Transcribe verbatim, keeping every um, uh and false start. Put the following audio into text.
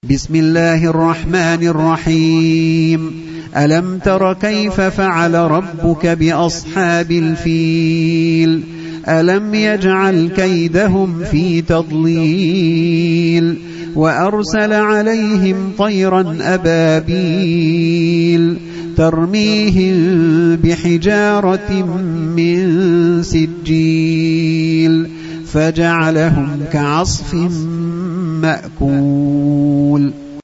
بسم الله الرحمن الرحيم ألم تر كيف فعل ربك بأصحاب الفيل ألم يجعل كيدهم في تضليل وأرسل عليهم طيرا أبابيل ترميهم بحجارة من سجيل فجعلهم كعصف مأكول.